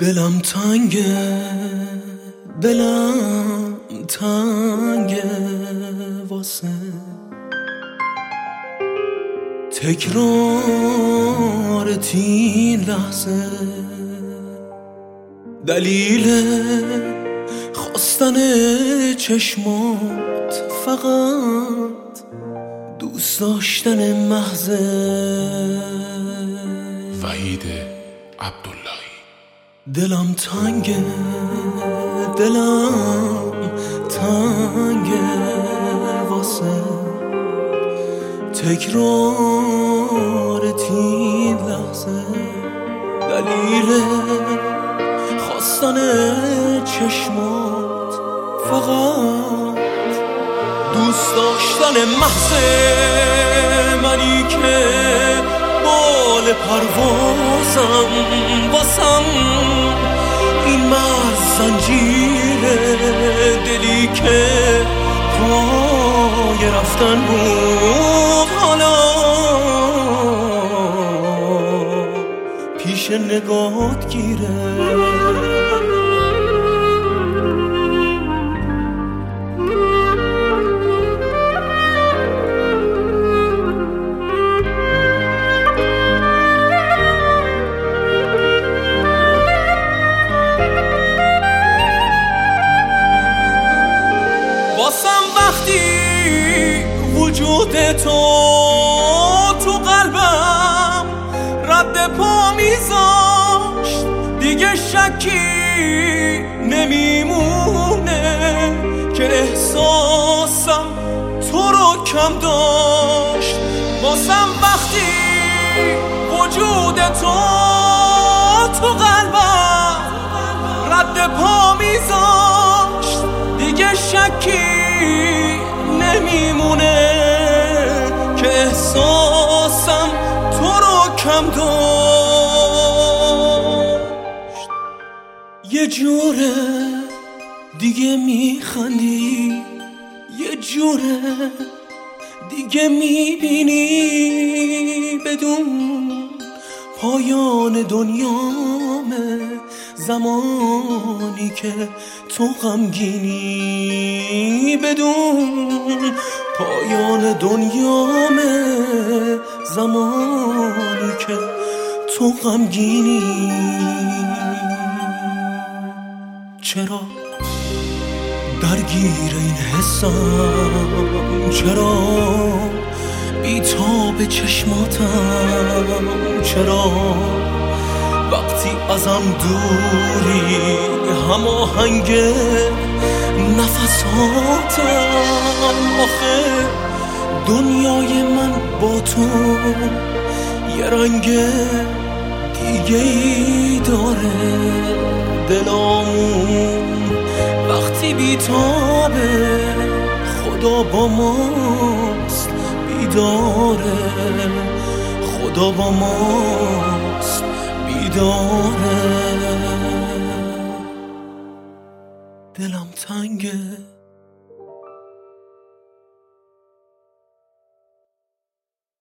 دلم تنگه، دلم تنگه واسه تکرار تین لحظه. دلیل خواستن چشمات فقط دوست داشتن محضه. وحید عبداللهی. دلم تنگه، دلم تنگه واسه تکرار تین لحظه. دلیل خواستن چشمات فقط دوست داشتن محضه. منی که بال پروازم واسم این مرز زنجیره. دلی که پای رفتن بود حالا پیش نگات گیره. واسم وقتی وجود تو قلبم رد پا میذاشت دیگه شکی نمیمونه که احساسم تو رو کم داشت. واسم وقتی وجود تو قلبم رد پا میذاشت دیگه شکی نمیمونه که احساسم تو رو کم داشت. یه جوره دیگه میخندی، یه جوره دیگه میبینی بدون پایان دنیامه. زمانی که تو غمگینی بدون پایان دنیامه. زمانی که تو غمگینی. چرا درگیر این حسم؟ چرا بی‌تاب چشماتم؟ چرا وقتی ازم دوری هماهنگ نفساتم؟ آخه دنیای من با تو یه رنگ دیگه ای داره. دلامون وقتی بیتابه خدا با ماست بیداره. خدا با ماست بیداره. دلم تنگه.